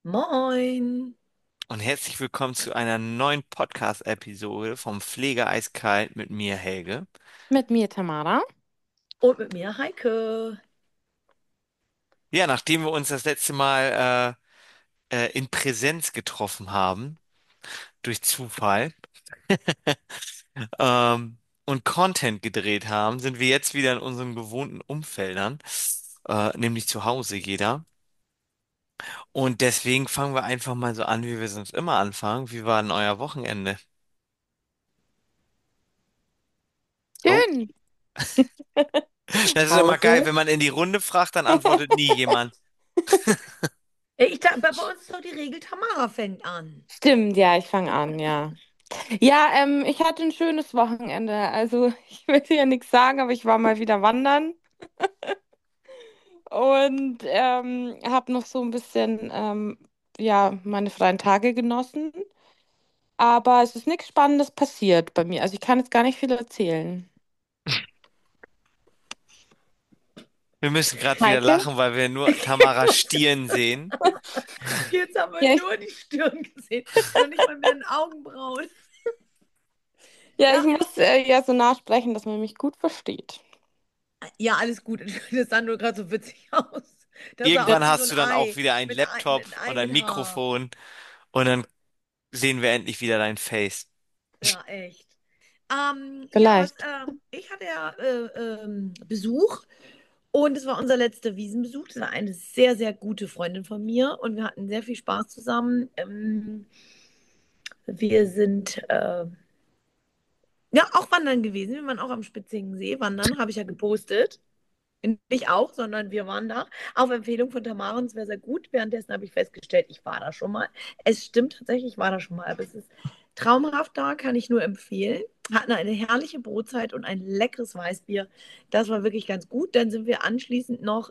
Moin. Und herzlich willkommen zu einer neuen Podcast-Episode vom Pflege eiskalt mit mir, Helge. Mit mir, Tamara. Und mit mir, Heike. Ja, nachdem wir uns das letzte Mal in Präsenz getroffen haben, durch Zufall, und Content gedreht haben, sind wir jetzt wieder in unseren gewohnten Umfeldern, nämlich zu Hause jeder. Und deswegen fangen wir einfach mal so an, wie wir sonst immer anfangen. Wie war denn euer Wochenende? Oh, Schön. das ist immer geil, Hause. wenn man in die Runde fragt, dann antwortet nie jemand. Bei uns ist doch die Regel, Tamara fängt an. Stimmt, ja, ich fange an, ja. Ja, ich hatte ein schönes Wochenende. Also, ich will ja nichts sagen, aber ich war mal wieder wandern und habe noch so ein bisschen, ja, meine freien Tage genossen. Aber es ist nichts Spannendes passiert bei mir. Also, ich kann jetzt gar nicht viel erzählen. Wir müssen gerade wieder Heike? lachen, weil wir nur Tamara Stirn sehen. Jetzt haben wir Ja, nur die Stirn gesehen, noch nicht mal mehr in Augenbrauen. ich Ja, muss ja so nachsprechen, dass man mich gut versteht. ja, alles gut. Das sah nur gerade so witzig aus. Das sah Irgendwann aus wie so hast ein du dann auch Ei wieder einen mit Laptop und ein einem Haar. Mikrofon und dann sehen wir endlich wieder dein Face. Ja, echt. Ja, Vielleicht. ich hatte ja Besuch und es war unser letzter Wiesenbesuch. Das war eine sehr, sehr gute Freundin von mir und wir hatten sehr viel Spaß zusammen. Wir sind ja auch wandern gewesen. Wir waren auch am Spitzigen See. Wandern habe ich ja gepostet. Nicht auch, sondern wir waren da. Auf Empfehlung von Tamara und es wäre sehr gut. Währenddessen habe ich festgestellt, ich war da schon mal. Es stimmt tatsächlich, ich war da schon mal. Aber es ist traumhaft da, kann ich nur empfehlen. Hatten eine herrliche Brotzeit und ein leckeres Weißbier. Das war wirklich ganz gut. Dann sind wir anschließend noch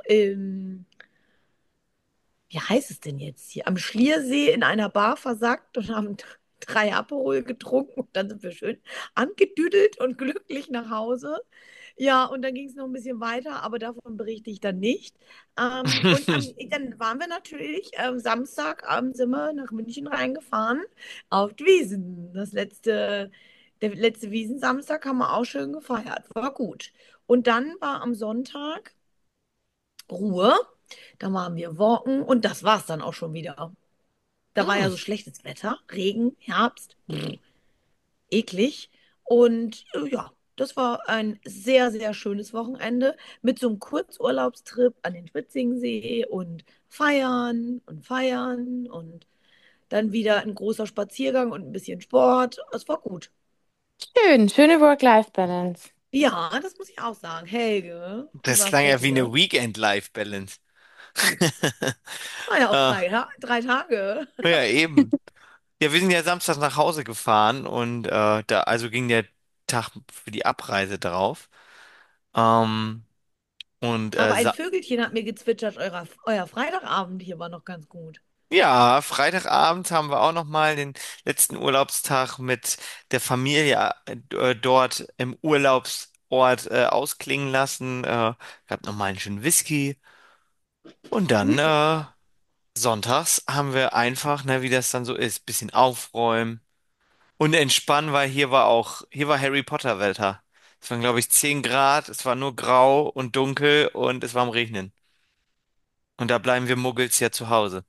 wie heißt es denn jetzt hier? Am Schliersee in einer Bar versackt und haben drei Aperol getrunken und dann sind wir schön angedüdelt und glücklich nach Hause. Ja, und dann ging es noch ein bisschen weiter, aber davon berichte ich dann nicht. Dann waren wir natürlich Samstagabend sind wir nach München reingefahren auf die Wiesn. Der letzte Wiesensamstag haben wir auch schön gefeiert. War gut. Und dann war am Sonntag Ruhe. Da waren wir walken und das war es dann auch schon wieder. Da war ja Hm. so schlechtes Wetter, Regen, Herbst, eklig. Und ja, das war ein sehr, sehr schönes Wochenende mit so einem Kurzurlaubstrip an den Spitzingsee und feiern und dann wieder ein großer Spaziergang und ein bisschen Sport. Es war gut. Schön, schöne Work-Life-Balance. Ja, das muss ich auch sagen. Helge, wie Das war es klang bei ja wie eine dir? Weekend-Life-Balance. War ja auch Äh, 3 Tage. ja, eben. Ja, wir sind ja Samstag nach Hause gefahren und da also ging der Tag für die Abreise drauf. Ähm, und Aber ein Vögelchen hat mir gezwitschert, euer Freitagabend hier war noch ganz gut. ja, Freitagabend haben wir auch noch mal den letzten Urlaubstag mit der Familie dort im Urlaubsort ausklingen lassen. Gab noch mal einen schönen Whisky und dann sonntags haben wir einfach, ne, wie das dann so ist, bisschen aufräumen und entspannen, weil hier war Harry Potter Wetter. Es waren, glaube ich, 10 Grad, es war nur grau und dunkel und es war am Regnen. Und da bleiben wir Muggels ja zu Hause.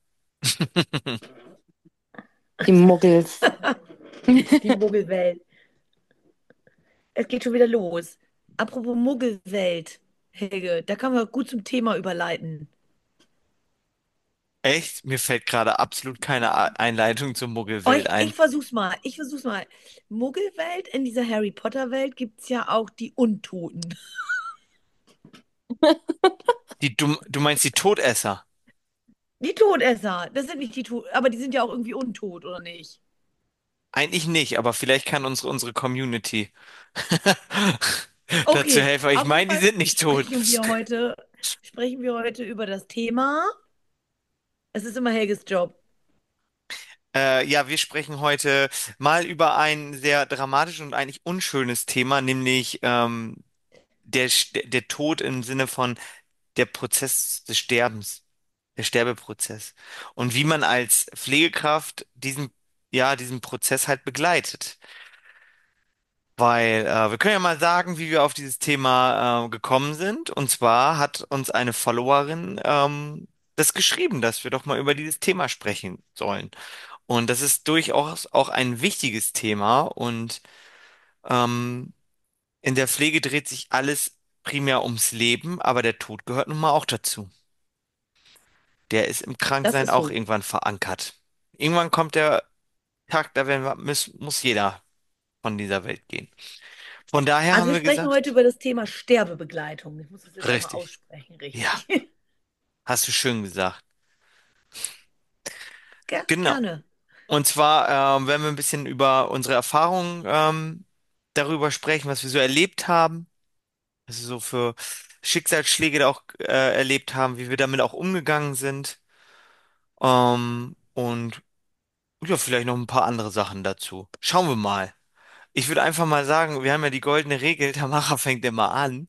Die Muggels. Die Muggelwelt. Es geht schon wieder los. Apropos Muggelwelt, Helge, da kann man gut zum Thema überleiten. Echt? Mir fällt gerade absolut keine Einleitung zur Oh, Muggelwelt ein. ich versuch's mal. Ich versuch's mal. Muggelwelt, in dieser Harry Potter Welt gibt's ja auch die Untoten. Du meinst die Todesser? Die Todesser. Das sind nicht die Toten, aber die sind ja auch irgendwie untot, oder nicht? Eigentlich nicht, aber vielleicht kann unsere Community dazu Okay, helfen. Ich auf jeden meine, die Fall sind nicht tot. sprechen wir heute über das Thema. Es ist immer Helges Job. Ja, wir sprechen heute mal über ein sehr dramatisches und eigentlich unschönes Thema, nämlich der Tod im Sinne von der Prozess des Sterbens. der Sterbeprozess. Und wie man als Pflegekraft diesen Prozess halt begleitet. Weil wir können ja mal sagen, wie wir auf dieses Thema gekommen sind. Und zwar hat uns eine Followerin das geschrieben, dass wir doch mal über dieses Thema sprechen sollen. Und das ist durchaus auch ein wichtiges Thema. Und ähm, in der Pflege dreht sich alles primär ums Leben, aber der Tod gehört nun mal auch dazu. Der ist im Das Kranksein ist auch so. irgendwann verankert. Irgendwann kommt der Tag, muss jeder von dieser Welt gehen. Von daher Also haben wir wir sprechen heute gesagt, über das Thema Sterbebegleitung. Ich muss das jetzt einmal richtig. aussprechen, Ja, richtig. hast du schön gesagt. Genau. Gerne. Und zwar werden wir ein bisschen über unsere Erfahrungen darüber sprechen, was wir so erlebt haben, was wir so für Schicksalsschläge da auch erlebt haben, wie wir damit auch umgegangen sind. Und ja, vielleicht noch ein paar andere Sachen dazu. Schauen wir mal. Ich würde einfach mal sagen, wir haben ja die goldene Regel, Tamara fängt immer an.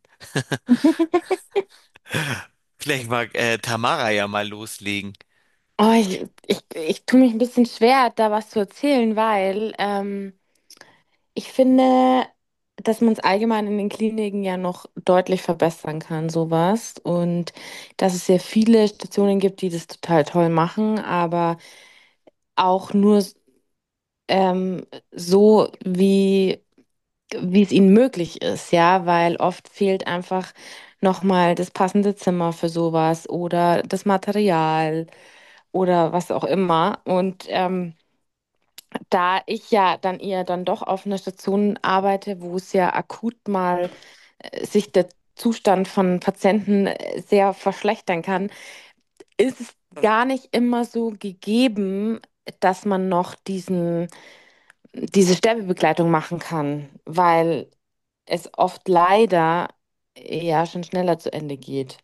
Vielleicht mag Tamara ja mal loslegen. Oh, ich tue mich ein bisschen schwer, da was zu erzählen, weil ich finde, dass man es allgemein in den Kliniken ja noch deutlich verbessern kann, sowas. Und dass es sehr viele Stationen gibt, die das total toll machen, aber auch nur ähm, so, wie es ihnen möglich ist, ja, weil oft fehlt einfach nochmal das passende Zimmer für sowas oder das Material oder was auch immer. Und da ich ja dann eher dann doch auf einer Station arbeite, wo es ja akut mal sich der Zustand von Patienten sehr verschlechtern kann, ist es gar nicht immer so gegeben, dass man noch diese Sterbebegleitung machen kann, weil es oft leider ja schon schneller zu Ende geht.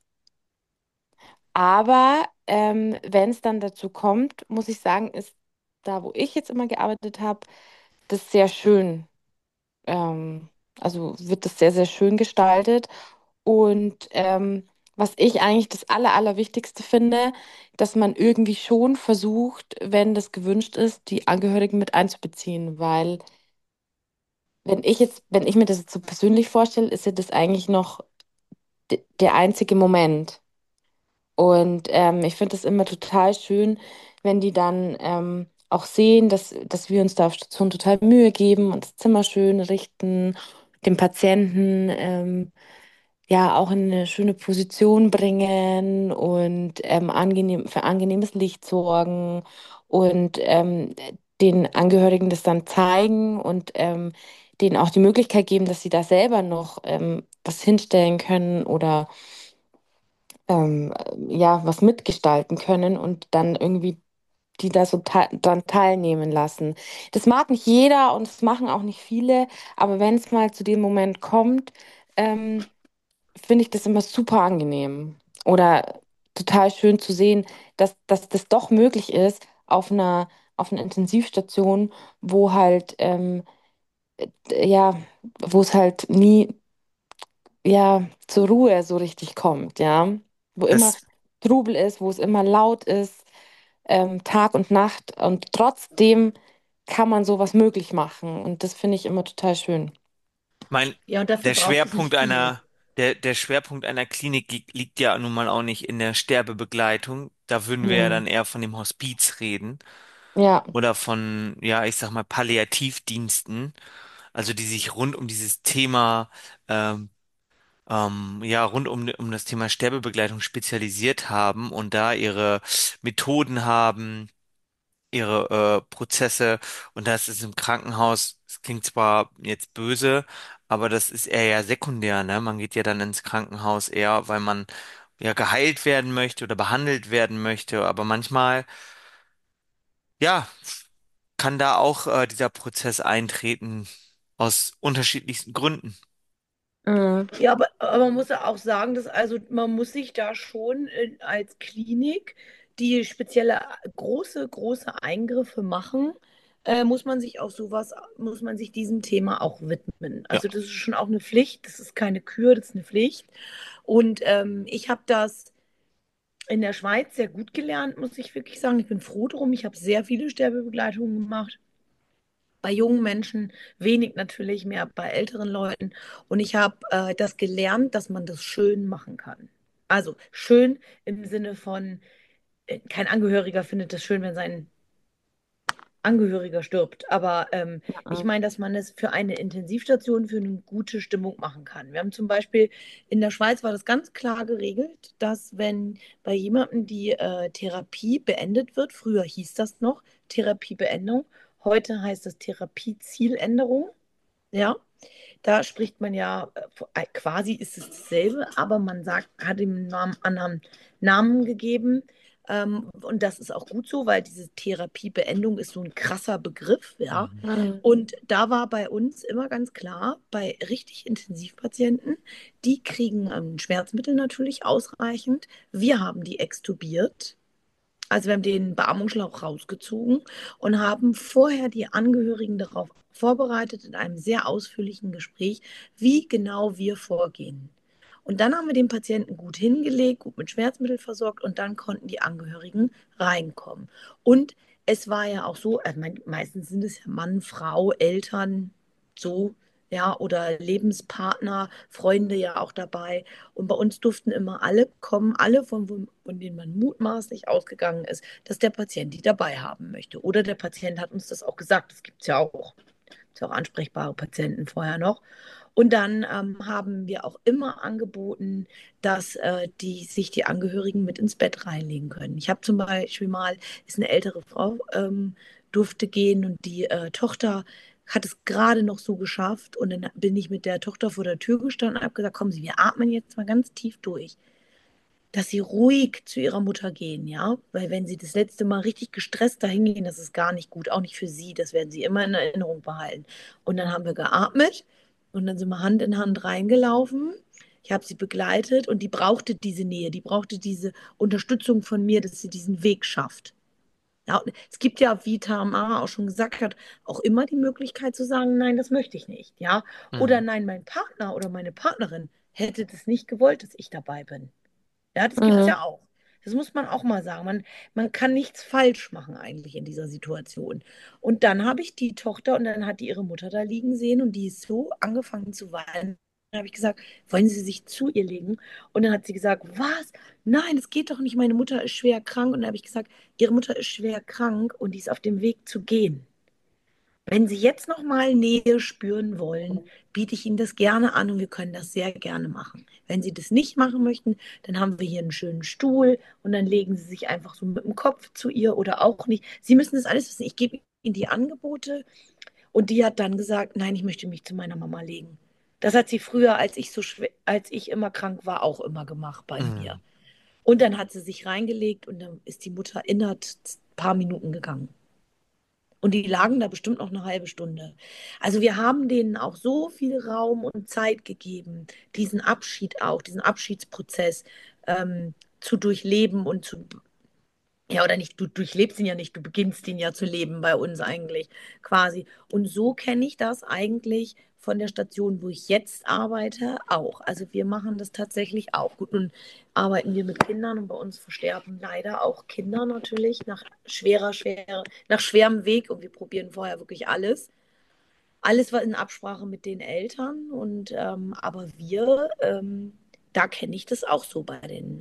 Aber wenn es dann dazu kommt, muss ich sagen, ist da, wo ich jetzt immer gearbeitet habe, das sehr schön. Ähm, also wird das sehr, sehr schön gestaltet. Und was ich eigentlich das Allerwichtigste finde, dass man irgendwie schon versucht, wenn das gewünscht ist, die Angehörigen mit einzubeziehen. Weil wenn ich mir das jetzt so persönlich vorstelle, ist ja das eigentlich noch der einzige Moment. Und ich finde es immer total schön, wenn die dann auch sehen, dass wir uns da auf Station total Mühe geben und das Zimmer schön richten, den Patienten ja auch in eine schöne Position bringen und für angenehmes Licht sorgen und den Angehörigen das dann zeigen und denen auch die Möglichkeit geben, dass sie da selber noch was hinstellen können oder ja, was mitgestalten können und dann irgendwie die da so dran teilnehmen lassen. Das mag nicht jeder und das machen auch nicht viele, aber wenn es mal zu dem Moment kommt, ähm, finde ich das immer super angenehm oder total schön zu sehen, dass das doch möglich ist auf einer Intensivstation, wo halt ja, wo es halt nie ja, zur Ruhe so richtig kommt, ja. Wo immer Das Trubel ist, wo es immer laut ist, Tag und Nacht. Und trotzdem kann man sowas möglich machen. Und das finde ich immer total schön. mein, Ja, und dafür der braucht es Schwerpunkt nicht viel. der Schwerpunkt einer Klinik liegt ja nun mal auch nicht in der Sterbebegleitung. Da würden wir ja Hm. dann eher von dem Hospiz reden Ja. oder von, ja, ich sag mal, Palliativdiensten, also die sich rund um dieses Thema, ähm, ja, um das Thema Sterbebegleitung spezialisiert haben und da ihre Methoden haben, ihre Prozesse. Und das ist im Krankenhaus, es klingt zwar jetzt böse, aber das ist eher ja sekundär, ne? Man geht ja dann ins Krankenhaus eher, weil man ja geheilt werden möchte oder behandelt werden möchte. Aber manchmal, ja, kann da auch dieser Prozess eintreten aus unterschiedlichsten Gründen. Mhm. Ja, aber man muss ja auch sagen, dass also man muss sich da schon als Klinik, die spezielle große Eingriffe machen, muss man sich auf sowas, muss man sich diesem Thema auch widmen. Ja, Also das ist schon auch eine Pflicht, das ist keine Kür, das ist eine Pflicht. Und ich habe das in der Schweiz sehr gut gelernt, muss ich wirklich sagen. Ich bin froh drum. Ich habe sehr viele Sterbebegleitungen gemacht. Bei jungen Menschen wenig natürlich, mehr bei älteren Leuten. Und ich habe das gelernt, dass man das schön machen kann. Also schön im Sinne von, kein Angehöriger findet es schön, wenn sein Angehöriger stirbt. Aber ich Mhm. meine, dass man es für eine Intensivstation für eine gute Stimmung machen kann. Wir haben zum Beispiel in der Schweiz war das ganz klar geregelt, dass wenn bei jemandem die Therapie beendet wird, früher hieß das noch Therapiebeendung, heute heißt das Therapiezieländerung. Ja, da spricht man ja, quasi ist es dasselbe, aber man sagt, hat ihm einen anderen Namen gegeben. Und das ist auch gut so, weil diese Therapiebeendung ist so ein krasser Begriff, ja. Mhm. Mhm. Und da war bei uns immer ganz klar, bei richtig Intensivpatienten, die kriegen Schmerzmittel natürlich ausreichend. Wir haben die extubiert. Also wir haben den Beatmungsschlauch rausgezogen und haben vorher die Angehörigen darauf vorbereitet in einem sehr ausführlichen Gespräch, wie genau wir vorgehen. Und dann haben wir den Patienten gut hingelegt, gut mit Schmerzmitteln versorgt und dann konnten die Angehörigen reinkommen. Und es war ja auch so, meistens sind es ja Mann, Frau, Eltern, so, ja, oder Lebenspartner, Freunde ja auch dabei. Und bei uns durften immer alle kommen, alle von denen man mutmaßlich ausgegangen ist, dass der Patient die dabei haben möchte. Oder der Patient hat uns das auch gesagt. Das gibt es ja auch. Es auch ansprechbare Patienten vorher noch. Und dann haben wir auch immer angeboten, dass sich die Angehörigen mit ins Bett reinlegen können. Ich habe zum Beispiel mal, ist eine ältere Frau, durfte gehen und die Tochter hat es gerade noch so geschafft. Und dann bin ich mit der Tochter vor der Tür gestanden und habe gesagt, kommen Sie, wir atmen jetzt mal ganz tief durch, dass sie ruhig zu ihrer Mutter gehen, ja, weil wenn sie das letzte Mal richtig gestresst dahin gehen, das ist gar nicht gut, auch nicht für sie, das werden sie immer in Erinnerung behalten. Und dann haben wir geatmet und dann sind wir Hand in Hand reingelaufen. Ich habe sie begleitet und die brauchte diese Nähe, die brauchte diese Unterstützung von mir, dass sie diesen Weg schafft. Ja, und es gibt ja, wie Tamara auch schon gesagt hat, auch immer die Möglichkeit zu sagen, nein, das möchte ich nicht, ja. Oder Mhm. nein, mein Partner oder meine Partnerin hätte das nicht gewollt, dass ich dabei bin. Ja, das gibt es Mhm. ja auch. Das muss man auch mal sagen. Man kann nichts falsch machen eigentlich in dieser Situation. Und dann habe ich die Tochter und dann hat die ihre Mutter da liegen sehen und die ist so angefangen zu weinen. Dann habe ich gesagt, wollen Sie sich zu ihr legen? Und dann hat sie gesagt, was? Nein, das geht doch nicht. Meine Mutter ist schwer krank. Und dann habe ich gesagt, Ihre Mutter ist schwer krank und die ist auf dem Weg zu gehen. Wenn Sie jetzt noch mal Nähe spüren wollen, biete ich Ihnen das gerne an und wir können das sehr gerne machen. Wenn Sie das nicht machen möchten, dann haben wir hier einen schönen Stuhl und dann legen Sie sich einfach so mit dem Kopf zu ihr oder auch nicht. Sie müssen das alles wissen. Ich gebe Ihnen die Angebote und die hat dann gesagt, nein, ich möchte mich zu meiner Mama legen. Das hat sie früher, als ich immer krank war, auch immer gemacht bei mir. Mhm. Und dann hat sie sich reingelegt und dann ist die Mutter innerhalb ein paar Minuten gegangen. Und die lagen da bestimmt noch eine halbe Stunde. Also wir haben denen auch so viel Raum und Zeit gegeben, diesen Abschied auch, diesen Abschiedsprozess zu durchleben und ja, oder nicht, du durchlebst ihn ja nicht, du beginnst ihn ja zu leben bei uns eigentlich quasi. Und so kenne ich das eigentlich von der Station, wo ich jetzt arbeite, auch. Also wir machen das tatsächlich auch. Gut, nun arbeiten wir mit Kindern und bei uns versterben leider auch Kinder natürlich nach schwerem Weg und wir probieren vorher wirklich alles. Alles war in Absprache mit den Eltern und aber da kenne ich das auch so bei den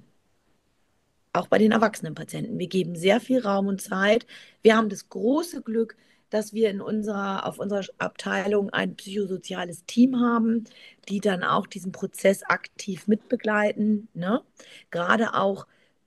auch bei den erwachsenen Patienten. Wir geben sehr viel Raum und Zeit. Wir haben das große Glück, dass wir auf unserer Abteilung ein psychosoziales Team haben, die dann auch diesen Prozess aktiv mitbegleiten. Ne? Gerade auch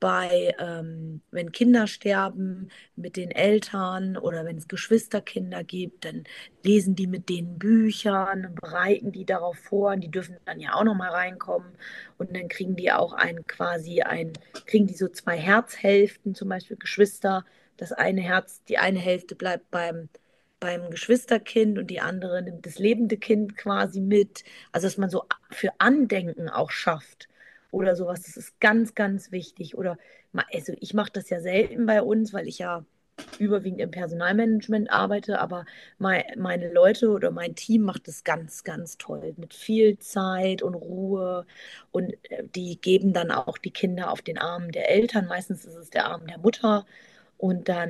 wenn Kinder sterben mit den Eltern oder wenn es Geschwisterkinder gibt, dann lesen die mit denen Büchern, bereiten die darauf vor. Und die dürfen dann ja auch noch mal reinkommen. Und dann kriegen die auch kriegen die so zwei Herzhälften, zum Beispiel Geschwister. Die eine Hälfte bleibt beim Geschwisterkind und die andere nimmt das lebende Kind quasi mit. Also, dass man so für Andenken auch schafft oder sowas, das ist ganz, ganz wichtig. Also ich mache das ja selten bei uns, weil ich ja überwiegend im Personalmanagement arbeite, aber meine Leute oder mein Team macht es ganz, ganz toll mit viel Zeit und Ruhe und die geben dann auch die Kinder auf den Arm der Eltern. Meistens ist es der Arm der Mutter und dann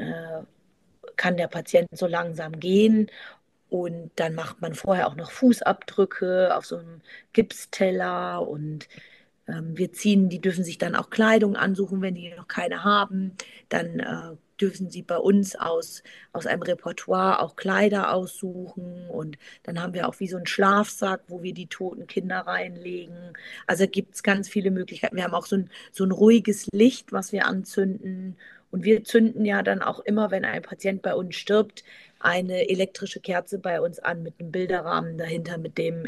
kann der Patient so langsam gehen und dann macht man vorher auch noch Fußabdrücke auf so einem Gipsteller und wir ziehen, die dürfen sich dann auch Kleidung ansuchen, wenn die noch keine haben. Dann dürfen sie bei uns aus einem Repertoire auch Kleider aussuchen. Und dann haben wir auch wie so einen Schlafsack, wo wir die toten Kinder reinlegen. Also gibt es ganz viele Möglichkeiten. Wir haben auch so ein ruhiges Licht, was wir anzünden. Und wir zünden ja dann auch immer, wenn ein Patient bei uns stirbt, eine elektrische Kerze bei uns an mit einem Bilderrahmen dahinter,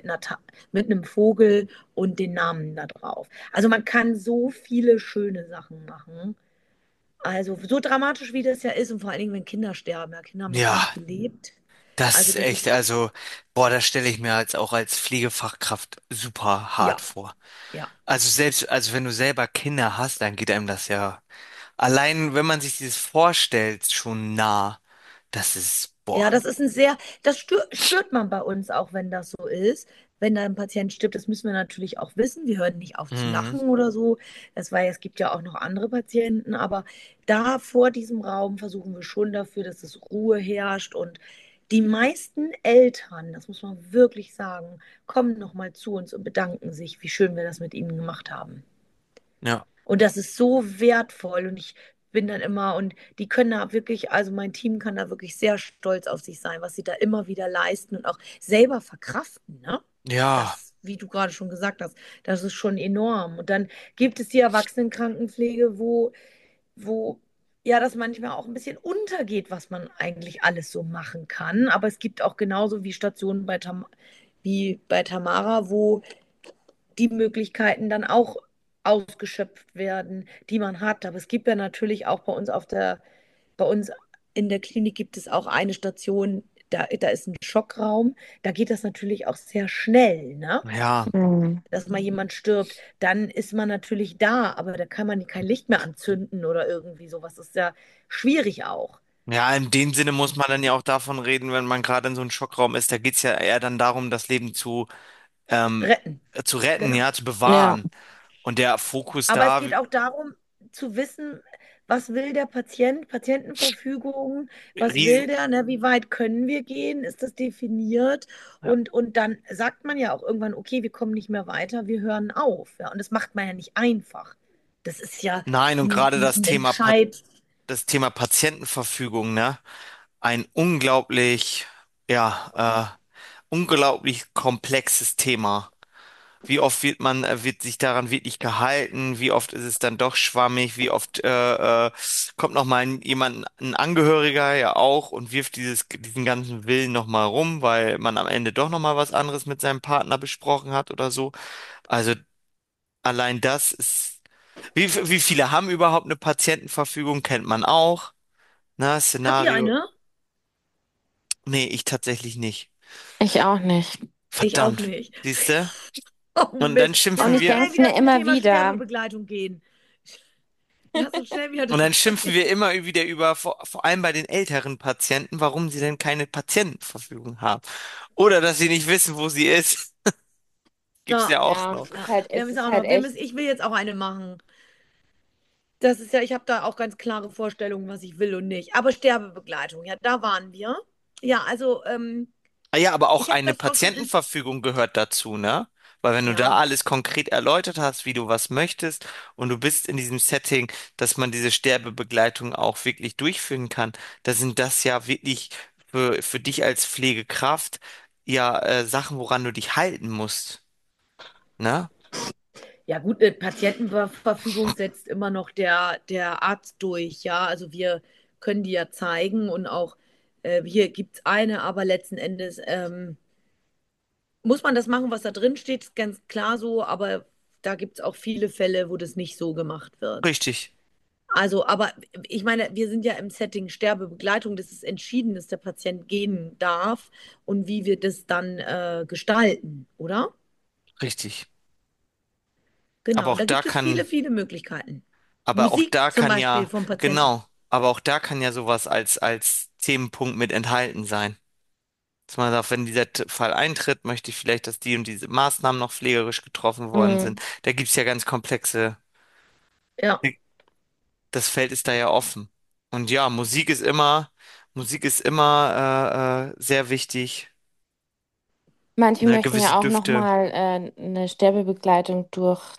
mit einem Vogel und den Namen da drauf. Also man kann so viele schöne Sachen machen. Also so dramatisch wie das ja ist und vor allen Dingen, wenn Kinder sterben. Ja, Kinder haben noch gar Ja, nicht gelebt. das Also ist das echt, ist, also, boah, das stelle ich mir als auch als Pflegefachkraft super hart ja, vor. ja. Also selbst, also wenn du selber Kinder hast, dann geht einem das ja allein, wenn man sich dieses vorstellt, schon nah. Das ist, Ja, boah, das ist das spürt man bei uns auch, wenn das so ist. Wenn da ein Patient stirbt, das müssen wir natürlich auch wissen. Wir hören nicht auf zu mhm, lachen oder so. Es gibt ja auch noch andere Patienten, aber da vor diesem Raum versuchen wir schon dafür, dass es Ruhe herrscht. Und die meisten Eltern, das muss man wirklich sagen, kommen nochmal zu uns und bedanken sich, wie schön wir das mit ihnen gemacht haben. ja, Und das ist so wertvoll und ich bin dann immer, und die können da wirklich, also mein Team kann da wirklich sehr stolz auf sich sein, was sie da immer wieder leisten und auch selber verkraften, ne? ja, Das, wie du gerade schon gesagt hast, das ist schon enorm. Und dann gibt es die Erwachsenenkrankenpflege, wo ja das manchmal auch ein bisschen untergeht, was man eigentlich alles so machen kann. Aber es gibt auch genauso wie Stationen wie bei Tamara, wo die Möglichkeiten dann auch ausgeschöpft werden, die man hat. Aber es gibt ja natürlich auch bei uns in der Klinik gibt es auch eine Station, da ist ein Schockraum. Da geht das natürlich auch sehr schnell, ne? ja, Mhm. Dass mal jemand stirbt, dann ist man natürlich da, aber da kann man kein Licht mehr anzünden oder irgendwie sowas. Das ist ja schwierig auch. ja, in dem Sinne muss man dann ja auch davon reden, wenn man gerade in so einem Schockraum ist, da geht's ja eher dann darum, das Leben ähm, Retten, zu retten, genau. ja, zu Ja. bewahren. Und der Fokus Aber es da, geht auch darum, zu wissen, was will der Patient, Patientenverfügung, was ries- will der, ne? Wie weit können wir gehen? Ist das definiert? ja. Und dann sagt man ja auch irgendwann, okay, wir kommen nicht mehr weiter, wir hören auf. Ja? Und das macht man ja nicht einfach. Das ist ja Nein, und gerade ein Pa Entscheid. das Thema Patientenverfügung, ne? Ein unglaublich, ja, unglaublich komplexes Thema. Wie oft wird sich daran wirklich gehalten? Wie oft ist es dann doch schwammig? Wie oft kommt noch mal ein Angehöriger ja auch und wirft diesen ganzen Willen noch mal rum, weil man am Ende doch noch mal was anderes mit seinem Partner besprochen hat oder so. Also allein das ist, wie viele haben überhaupt eine Patientenverfügung? Kennt man auch. Na, Habt ihr Szenario. eine? Nee, ich tatsächlich nicht. Ich auch nicht. Ich auch Verdammt. nicht. Siehst du? Oh Und dann Mist. Lass Und schimpfen uns ich wir. denke schnell es mir wieder zum immer Thema wieder. Sterbebegleitung gehen. Lass uns schnell wieder Und drüber dann schimpfen reden. wir immer wieder über, vor allem bei den älteren Patienten, warum sie denn keine Patientenverfügung haben. Oder dass sie nicht wissen, wo sie ist. Gibt's Ja, ja auch Ja, noch. ja. es Auch ist halt noch. echt. Ich will jetzt auch eine machen. Das ist ja, ich habe da auch ganz klare Vorstellungen, was ich will und nicht. Aber Sterbebegleitung, ja, da waren wir. Ja, also Ah ja, aber auch ich habe eine das auch schon Patientenverfügung gehört dazu, ne? Weil wenn du da ja, alles konkret erläutert hast, wie du was möchtest und du bist in diesem Setting, dass man diese Sterbebegleitung auch wirklich durchführen kann, da sind das ja wirklich für dich als Pflegekraft ja Sachen, woran du dich halten musst, ne? ja gut, eine Patientenverfügung setzt immer noch der Arzt durch, ja. Also wir können die ja zeigen und auch hier gibt es eine, aber letzten Endes muss man das machen, was da drin steht, ist ganz klar so, aber da gibt es auch viele Fälle, wo das nicht so gemacht wird. Richtig, Also, aber ich meine, wir sind ja im Setting Sterbebegleitung, das ist entschieden, dass der Patient gehen darf und wie wir das dann gestalten, oder? richtig. Aber Genau, auch da da gibt es kann, viele, viele Möglichkeiten. aber auch Musik da zum kann Beispiel ja, vom Patienten. genau. aber auch da kann ja sowas als Themenpunkt mit enthalten sein. Dass man sagt, wenn dieser Fall eintritt, möchte ich vielleicht, dass die und diese Maßnahmen noch pflegerisch getroffen worden sind. Mhm. Da gibt's ja ganz komplexe, Ja, das Feld ist da ja offen. Und ja, Musik ist immer sehr wichtig. Manche Ne, möchten gewisse ja auch Düfte. nochmal eine Sterbebegleitung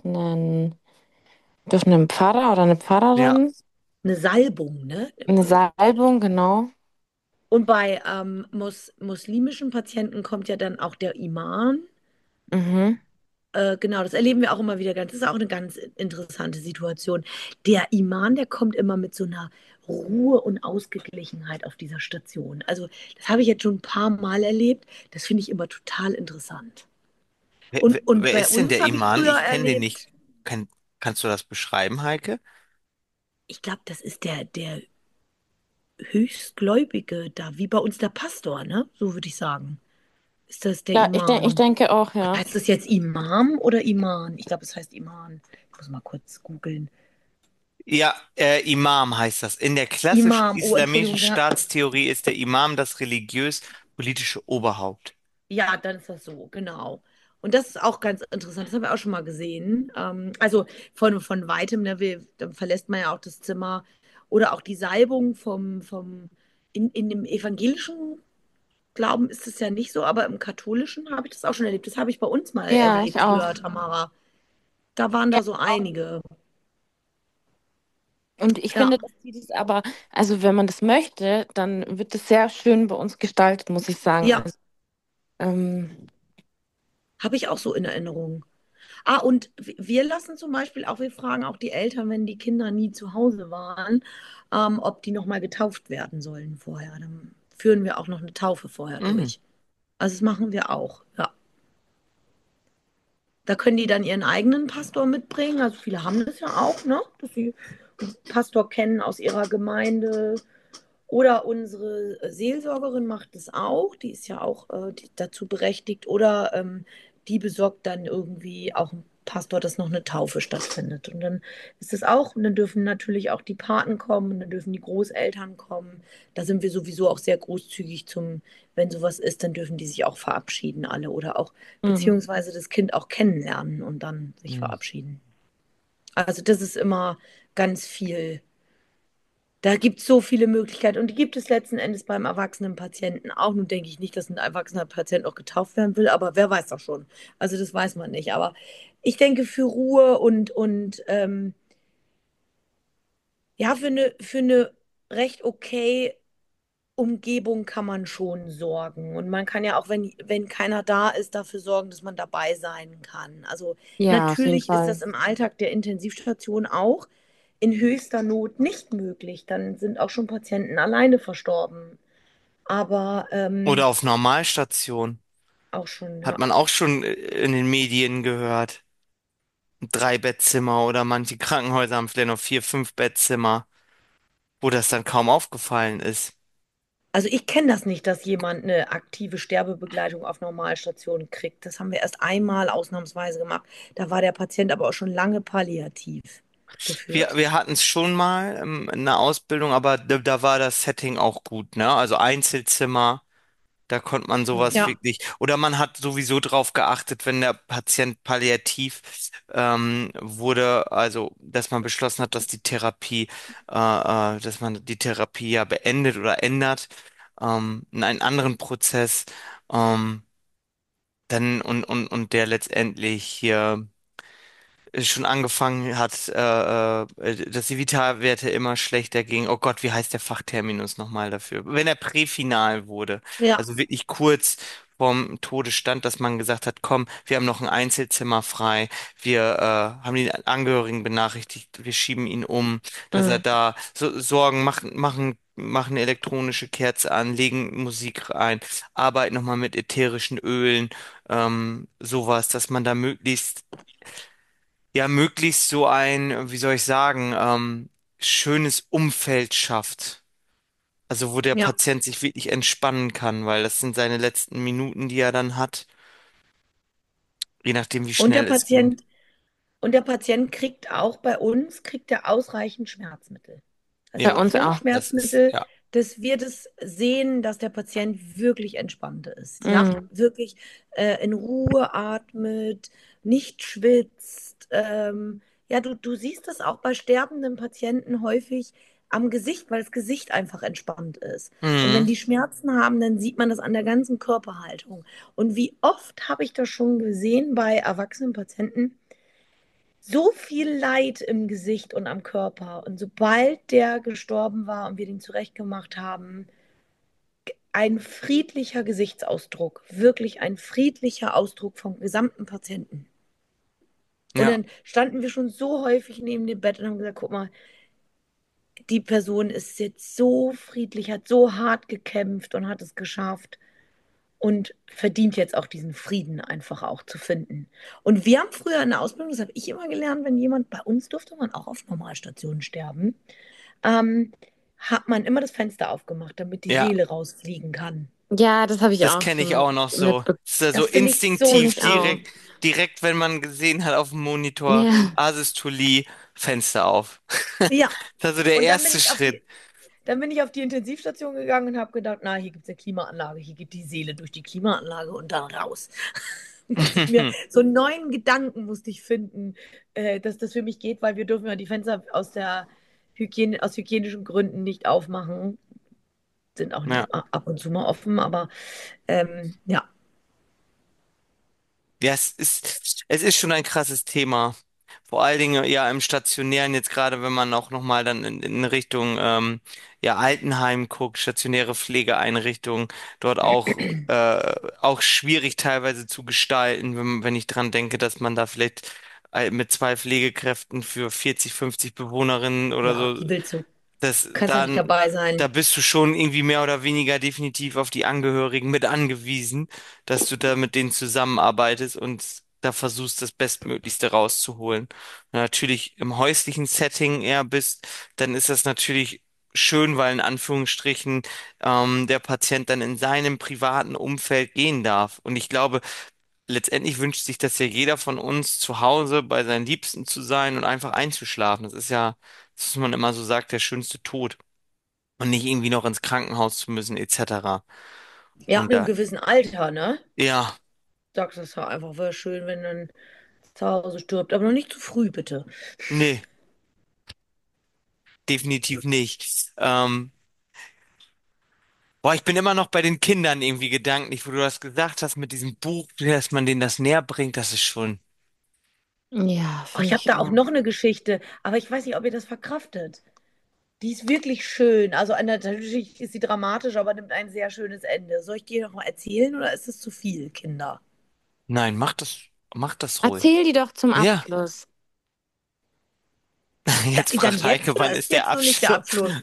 durch einen Pfarrer oder eine Ja, Pfarrerin. eine Salbung, ne? Eine Salbung, genau. Und bei muslimischen Patienten kommt ja dann auch der Imam. Mhm. Genau, das erleben wir auch immer wieder ganz. Das ist auch eine ganz interessante Situation. Der Imam, der kommt immer mit so einer Ruhe und Ausgeglichenheit auf dieser Station. Also, das habe ich jetzt schon ein paar Mal erlebt. Das finde ich immer total interessant. wer, wer, Und wer bei ist denn uns der habe ich Iman? früher Ich kenne den nicht. erlebt, Kannst du das beschreiben, Heike? ich glaube, das ist der Höchstgläubige da, wie bei uns der Pastor, ne? So würde ich sagen. Ist das der Ja, ich Imam? denke auch, ja. Heißt das jetzt Imam oder Iman? Ich glaube, es heißt Iman. Ich muss mal kurz googeln. Ja, Imam heißt das. In der klassischen Imam, oh, islamischen Entschuldigung, Staatstheorie ist der Imam das religiös-politische Oberhaupt. ja, dann ist das so, genau. Und das ist auch ganz interessant, das haben wir auch schon mal gesehen. Also von weitem, ne, dann verlässt man ja auch das Zimmer oder auch die Salbung in dem evangelischen Glauben ist es ja nicht so, aber im katholischen habe ich das auch schon erlebt. Das habe ich bei uns mal Ja, ich erlebt auch. früher, Tamara. Da waren Ja, da so einige. und ich Ja, finde, dass die das aber, also wenn man das möchte, dann wird das sehr schön bei uns gestaltet, muss ich sagen. ja, Also, ähm, habe ich auch so in Erinnerung. Ah, und wir lassen zum Beispiel auch, wir fragen auch die Eltern, wenn die Kinder nie zu Hause waren, ob die nochmal getauft werden sollen vorher. Dann führen wir auch noch eine Taufe vorher Mhm. durch. Also das machen wir auch, ja. Da können die dann ihren eigenen Pastor mitbringen. Also viele haben das ja auch, ne? Dass sie einen Pastor kennen aus ihrer Gemeinde. Oder unsere Seelsorgerin macht es auch, die ist ja auch dazu berechtigt. Oder die besorgt dann irgendwie auch ein Pastor, dass noch eine Taufe stattfindet. Und dann ist es auch, und dann dürfen natürlich auch die Paten kommen, und dann dürfen die Großeltern kommen. Da sind wir sowieso auch sehr großzügig wenn sowas ist, dann dürfen die sich auch verabschieden, alle. Oder auch, mhm. beziehungsweise das Kind auch kennenlernen und dann sich Mhm. verabschieden. Also das ist immer ganz viel. Da gibt es so viele Möglichkeiten und die gibt es letzten Endes beim erwachsenen Patienten auch. Nun denke ich nicht, dass ein erwachsener Patient auch getauft werden will, aber wer weiß das schon. Also das weiß man nicht. Aber ich denke, für Ruhe und ja, für eine recht okay Umgebung kann man schon sorgen. Und man kann ja auch, wenn keiner da ist, dafür sorgen, dass man dabei sein kann. Also Ja, auf jeden natürlich ist Fall. das im Alltag der Intensivstation auch in höchster Not nicht möglich. Dann sind auch schon Patienten alleine verstorben. Aber Oder auf Normalstation. auch schon, Hat ja. man auch schon in den Medien gehört. Ein Drei-Bettzimmer oder manche Krankenhäuser haben vielleicht noch vier, fünf Bettzimmer, wo das dann kaum aufgefallen ist. Also ich kenne das nicht, dass jemand eine aktive Sterbebegleitung auf Normalstation kriegt. Das haben wir erst einmal ausnahmsweise gemacht. Da war der Patient aber auch schon lange palliativ geführt. Wir hatten es schon mal in der Ausbildung, aber da war das Setting auch gut, ne? Also Einzelzimmer. Da konnte man sowas Ja, wirklich, oder man hat sowieso drauf geachtet, wenn der Patient palliativ wurde, also dass man beschlossen hat, dass man die Therapie ja beendet oder ändert in einen anderen Prozess, dann und der letztendlich hier schon angefangen hat, dass die Vitalwerte immer schlechter gingen. Oh Gott, wie heißt der Fachterminus nochmal dafür? Wenn er präfinal wurde, ja, also wirklich kurz vorm Tode stand, dass man gesagt hat, komm, wir haben noch ein Einzelzimmer frei, wir haben die Angehörigen benachrichtigt, wir schieben ihn um, dass er mm, da so Sorgen machen eine elektronische Kerze an, legen Musik rein, arbeiten nochmal mit ätherischen Ölen, sowas, dass man da möglichst so ein, wie soll ich sagen, schönes Umfeld schafft. Also wo der ja. Patient sich wirklich entspannen kann, weil das sind seine letzten Minuten, die er dann hat, je nachdem, wie Und der schnell es ging. Patient, und der Patient kriegt auch bei uns, kriegt er ausreichend Schmerzmittel. Also Bei Ja, mit uns keinem auch. das ist, Schmerzmittel, ja. dass wir das sehen, dass der Patient wirklich entspannt ist. Ja, Mm. wirklich in Ruhe atmet, nicht schwitzt. Ja, du siehst das auch bei sterbenden Patienten häufig am Gesicht, weil das Gesicht einfach entspannt ist. Und wenn Mhm. die Schmerzen haben, dann sieht man das an der ganzen Körperhaltung. Und wie oft habe ich das schon gesehen bei erwachsenen Patienten, so viel Leid im Gesicht und am Körper. Und sobald der gestorben war und wir den zurechtgemacht haben, ein friedlicher Gesichtsausdruck, wirklich ein friedlicher Ausdruck vom gesamten Patienten. Und Ja, dann standen wir schon so häufig neben dem Bett und haben gesagt, guck mal, die Person ist jetzt so friedlich, hat so hart gekämpft und hat es geschafft und verdient jetzt auch diesen Frieden einfach auch zu finden. Und wir haben früher in der Ausbildung, das habe ich immer gelernt, wenn jemand bei uns durfte man auch auf Normalstationen sterben, ähm, hat man immer das Fenster aufgemacht, damit die ja, Seele rausfliegen kann. Ja, das habe ich das auch kenne ich schon auch noch so. mitbekommen. Das ist ja so Das finde ich so, instinktiv, Ich auch. direkt, wenn man gesehen hat auf dem Monitor, Ja. Asystolie, Fenster auf. ja. Das ist also der Und dann bin erste ich auf Schritt. die Intensivstation gegangen und habe gedacht, na, hier gibt es eine Klimaanlage, hier geht die Seele durch die Klimaanlage und dann raus. Musste ich mir so einen neuen Gedanken musste ich finden, dass das für mich geht, weil wir dürfen ja die Fenster aus hygienischen Gründen nicht aufmachen, sind auch Ja. nicht ab und zu mal offen, aber ja, Ja, es ist schon ein krasses Thema. Vor allen Dingen ja im Stationären, jetzt gerade wenn man auch nochmal dann in Richtung ja, Altenheim guckt, stationäre Pflegeeinrichtungen, dort auch schwierig teilweise zu gestalten, wenn ich dran denke, dass man da vielleicht mit zwei Pflegekräften für 40, 50 Bewohnerinnen oder ja, so wie willst du? das Kannst ja nicht dann, dabei da sein. bist du schon irgendwie mehr oder weniger definitiv auf die Angehörigen mit angewiesen, dass du da mit denen zusammenarbeitest und da versuchst, das Bestmöglichste rauszuholen. Und natürlich im häuslichen Setting eher bist, dann ist das natürlich schön, weil in Anführungsstrichen der Patient dann in seinem privaten Umfeld gehen darf. Und ich glaube, letztendlich wünscht sich das ja jeder von uns, zu Hause bei seinen Liebsten zu sein und einfach einzuschlafen. Das ist ja, das, was man immer so sagt, der schönste Tod und nicht irgendwie noch ins Krankenhaus zu müssen, etc. Ja, ab Und einem da, gewissen Alter, ne? ja, Sagst du es ja einfach, wäre schön, wenn dann zu Hause stirbt, aber noch nicht zu früh, bitte. nee, definitiv nicht. Boah, ich bin immer noch bei den Kindern irgendwie gedanklich, wo du das gesagt hast mit diesem Buch, dass man denen das näher bringt, das ist schon. Ja, Oh, finde ich habe ich da auch auch. noch eine Geschichte, aber ich weiß nicht, ob ihr das verkraftet. Die ist wirklich schön. Also natürlich ist sie dramatisch, aber nimmt ein sehr schönes Ende. Soll ich dir noch mal erzählen oder ist es zu viel, Kinder? Nein, mach das ruhig. Erzähl die doch zum Ja, Abschluss. Ja, jetzt dann fragt jetzt Heike, oder wann ist ist der jetzt noch nicht der Abschluss? Abschluss?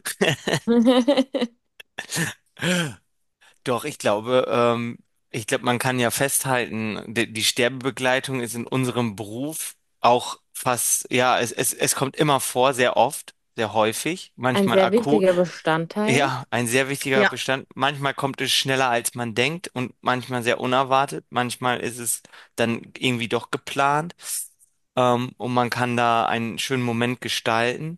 Doch, ich glaube, man kann ja festhalten, die Sterbebegleitung ist in unserem Beruf auch fast, ja, es kommt immer vor, sehr oft, sehr häufig, Ein manchmal sehr akut. wichtiger Bestandteil. Ja, ein sehr wichtiger Ja, Bestand. Manchmal kommt es schneller, als man denkt und manchmal sehr unerwartet. Manchmal ist es dann irgendwie doch geplant, und man kann da einen schönen Moment gestalten.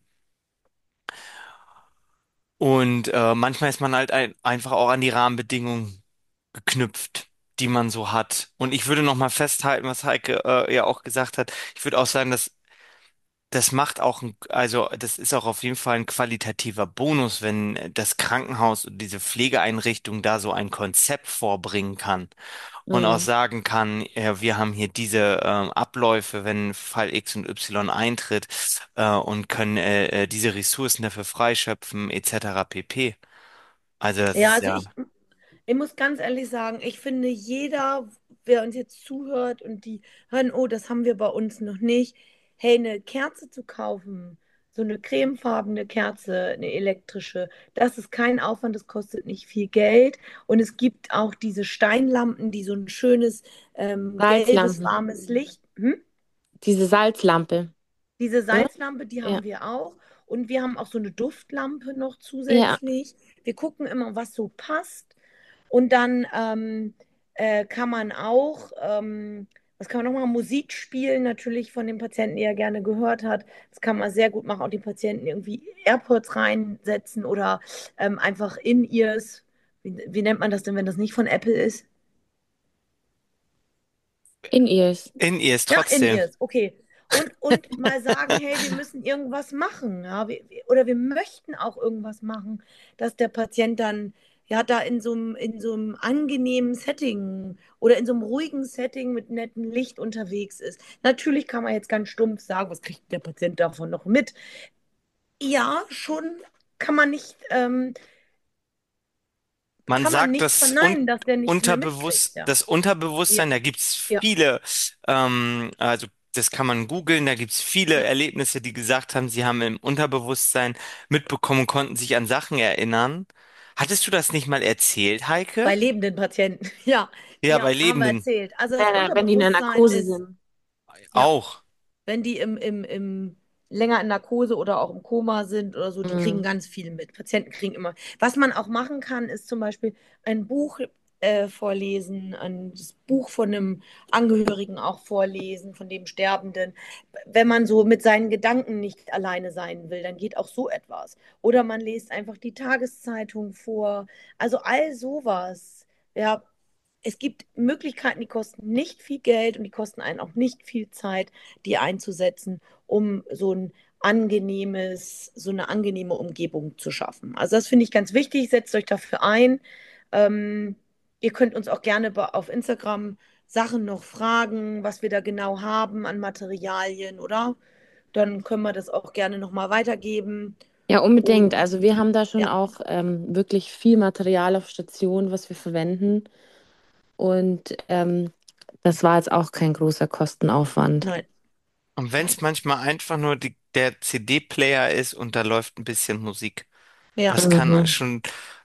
Und manchmal ist man halt einfach auch an die Rahmenbedingungen geknüpft, die man so hat. Und ich würde noch mal festhalten, was Heike ja auch gesagt hat. Ich würde auch sagen, dass das macht auch, also das ist auch auf jeden Fall ein qualitativer Bonus, wenn das Krankenhaus und diese Pflegeeinrichtung da so ein Konzept vorbringen kann und auch Mhm. sagen kann, wir haben hier diese Abläufe, wenn Fall X und Y eintritt, und können diese Ressourcen dafür freischöpfen, etc. pp. Also das ja, ist also ja, ich muss ganz ehrlich sagen, ich finde, jeder, wer uns jetzt zuhört und die hören, oh, das haben wir bei uns noch nicht, hey, eine Kerze zu kaufen, so eine cremefarbene Kerze, eine elektrische, das ist kein Aufwand, das kostet nicht viel Geld. Und es gibt auch diese Steinlampen, die so ein schönes gelbes, Salzlampen. warmes Licht. Hm? Diese Salzlampe, Diese oder? Salzlampe, die Ja. haben wir auch. Und wir haben auch so eine Duftlampe noch Ja. zusätzlich. Wir gucken immer, was so passt. Und dann kann man auch Was kann man nochmal? Musik spielen, natürlich von den Patienten, die er gerne gehört hat. Das kann man sehr gut machen, auch die Patienten irgendwie AirPods reinsetzen oder einfach In-Ears. Wie nennt man das denn, wenn das nicht von Apple ist? In-Ears. In ihr ist Ja, trotzdem. In-Ears, okay. Und mal sagen, hey, wir müssen irgendwas machen, ja, oder wir möchten auch irgendwas machen, dass der Patient dann ja da in so einem angenehmen Setting oder in so einem ruhigen Setting mit nettem Licht unterwegs ist. Natürlich kann man jetzt ganz stumpf sagen, was kriegt der Patient davon noch mit? Ja, schon kann man nicht, Man kann man sagt, nicht verneinen, dass der nichts mehr mitkriegt, ja. Das Ja, Unterbewusstsein, da gibt's ja. viele, also das kann man googeln, da gibt's viele Ja. Erlebnisse, die gesagt haben, sie haben im Unterbewusstsein mitbekommen und konnten sich an Sachen erinnern. Hattest du das nicht mal erzählt, Heike? Bei lebenden Patienten, ja, Ja, ja, bei haben wir Lebenden erzählt. Also das Wenn die in der Unterbewusstsein Narkose ist, sind. ja, auch. wenn die länger in Narkose oder auch im Koma sind oder so, die kriegen Mhm. ganz viel mit. Patienten kriegen immer. Was man auch machen kann, ist zum Beispiel ein Buch vorlesen, das Buch von einem Angehörigen auch vorlesen, von dem Sterbenden. Wenn man so mit seinen Gedanken nicht alleine sein will, dann geht auch so etwas. Oder man liest einfach die Tageszeitung vor. Also all sowas. Ja, es gibt Möglichkeiten, die kosten nicht viel Geld und die kosten einen auch nicht viel Zeit, die einzusetzen, um so eine angenehme Umgebung zu schaffen. Also das finde ich ganz wichtig. Setzt euch dafür ein. Ähm, Ihr könnt uns auch gerne auf Instagram Sachen noch fragen, was wir da genau haben an Materialien, oder? Dann können wir das auch gerne nochmal weitergeben. Ja, unbedingt. Und Also wir haben da schon ja, auch wirklich viel Material auf Station, was wir verwenden. Und das war jetzt auch kein großer Kostenaufwand. nein, Und wenn es nein. manchmal einfach nur der CD-Player ist und da läuft ein bisschen Musik, Ja, das kann Mhm. schon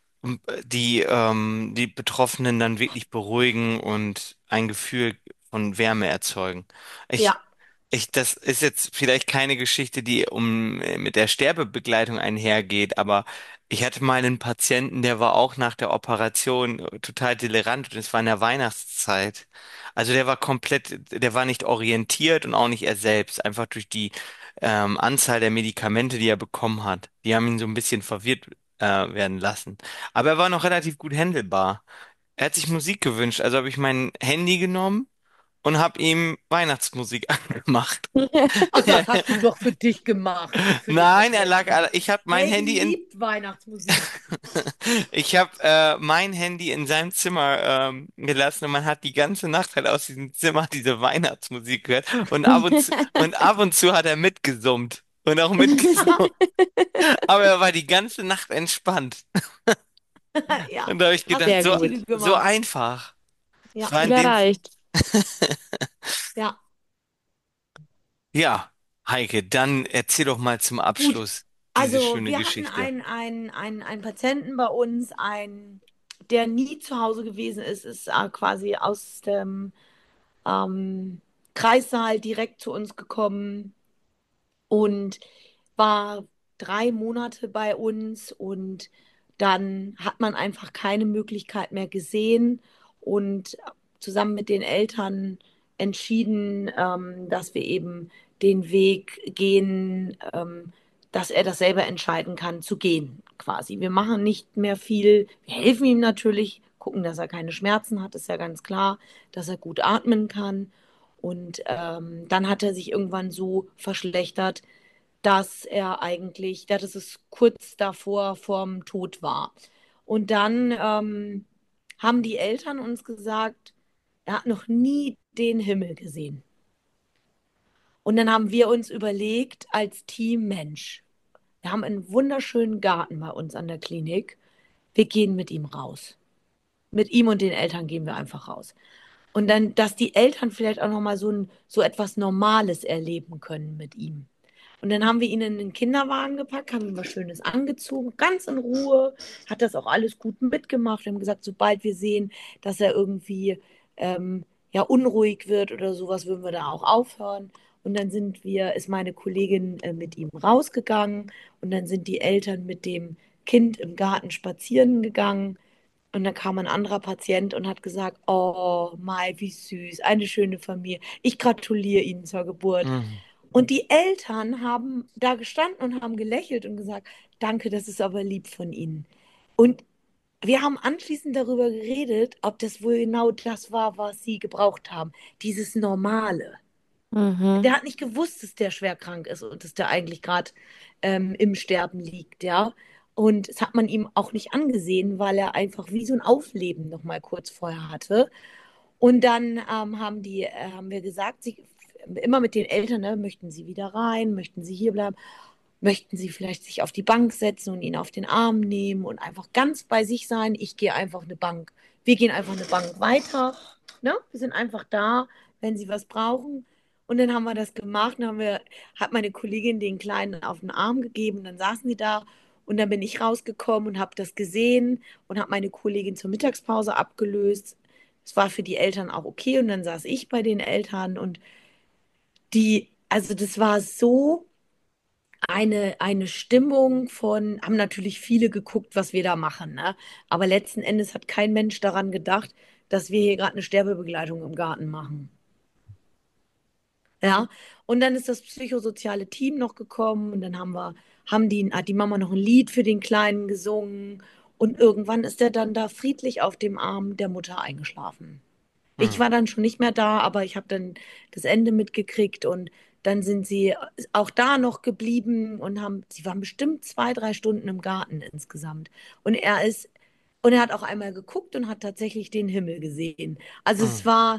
die Betroffenen dann wirklich beruhigen und ein Gefühl von Wärme erzeugen. Ich, ja, das ist jetzt vielleicht keine Geschichte, die mit der Sterbebegleitung einhergeht, aber ich hatte mal einen Patienten, der war auch nach der Operation total delirant und es war in der Weihnachtszeit. Also der war der war nicht orientiert und auch nicht er selbst, einfach durch die Anzahl der Medikamente, die er bekommen hat. Die haben ihn so ein bisschen verwirrt werden lassen. Aber er war noch relativ gut handelbar. Er hat sich Musik gewünscht, also habe ich mein Handy genommen und habe ihm Weihnachtsmusik angemacht. ach, das hast du doch für dich gemacht, nicht für den Nein, Patienten. ich habe mein Helge Handy liebt Weihnachtsmusik. ich habe mein Handy in seinem Zimmer gelassen und man hat die ganze Nacht halt aus diesem Zimmer diese Weihnachtsmusik gehört und ab und zu hat er mitgesummt und auch mitgesungen. Aber er war die ganze Nacht entspannt. Ja, Und da habe ich hast gedacht, das Sehr gut. Richtige so gemacht. einfach. Es Ja, war in Ziel dem, erreicht. ja. ja, Heike, dann erzähl doch mal zum Gut. Abschluss diese Also, schöne wir hatten Geschichte. einen Patienten bei uns, der nie zu Hause gewesen ist quasi aus dem ähm, Kreissaal direkt zu uns gekommen und war 3 Monate bei uns und dann hat man einfach keine Möglichkeit mehr gesehen und zusammen mit den Eltern entschieden, dass wir eben den Weg gehen, dass er das selber entscheiden kann, zu gehen, quasi. Wir machen nicht mehr viel. Wir helfen ihm natürlich, gucken, dass er keine Schmerzen hat, ist ja ganz klar, dass er gut atmen kann. Und dann hat er sich irgendwann so verschlechtert, dass es kurz davor vorm Tod war. Und dann haben die Eltern uns gesagt, er hat noch nie den Himmel gesehen. Und dann haben wir uns überlegt, als Team Mensch, wir haben einen wunderschönen Garten bei uns an der Klinik. Wir gehen mit ihm raus. Mit ihm und den Eltern gehen wir einfach raus. Und dann, dass die Eltern vielleicht auch noch mal so etwas Normales erleben können mit ihm. Und dann haben wir ihn in den Kinderwagen gepackt, haben ihm was Schönes angezogen, ganz in Ruhe, hat das auch alles gut mitgemacht. Wir haben gesagt, sobald wir sehen, dass er irgendwie ja unruhig wird oder sowas, würden wir da auch aufhören. Und dann ist meine Kollegin mit ihm rausgegangen und dann sind die Eltern mit dem Kind im Garten spazieren gegangen Und dann kam ein anderer Patient und hat gesagt, oh, Mai, wie süß, eine schöne Familie. Ich gratuliere Ihnen zur Geburt. Mhm. Und die Eltern haben da gestanden und haben gelächelt und gesagt, danke, das ist aber lieb von Ihnen. Und wir haben anschließend darüber geredet, ob das wohl genau das war, was sie gebraucht haben. Dieses Normale. Mhm. Der hat nicht gewusst, dass der schwer krank ist und dass der eigentlich gerade im Sterben liegt, ja. Und das hat man ihm auch nicht angesehen, weil er einfach wie so ein Aufleben noch mal kurz vorher hatte. Und dann haben wir gesagt, immer mit den Eltern, ne, möchten sie wieder rein, möchten sie hier bleiben, möchten sie vielleicht sich auf die Bank setzen und ihn auf den Arm nehmen und einfach ganz bei sich sein. Ich gehe einfach eine Bank. Wir gehen einfach eine Bank weiter. Ne? Wir sind einfach da, wenn sie was brauchen. Und dann haben wir das gemacht. Hat meine Kollegin den Kleinen auf den Arm gegeben. Dann saßen sie da. Und dann bin ich rausgekommen und habe das gesehen und habe meine Kollegin zur Mittagspause abgelöst. Es war für die Eltern auch okay. Und dann saß ich bei den Eltern und also das war so eine Stimmung von, haben natürlich viele geguckt, was wir da machen, ne? Aber letzten Endes hat kein Mensch daran gedacht, dass wir hier gerade eine Sterbebegleitung im Garten machen. Ja, und dann ist das psychosoziale Team noch gekommen und dann hat die Mama noch ein Lied für den Kleinen gesungen und irgendwann ist er dann da friedlich auf dem Arm der Mutter eingeschlafen. Ich Mhm. war dann schon nicht mehr da, aber ich habe dann das Ende mitgekriegt und dann sind sie auch da noch geblieben und sie waren bestimmt 2, 3 Stunden im Garten insgesamt. Und und er hat auch einmal geguckt und hat tatsächlich den Himmel gesehen. Also es Mhm. war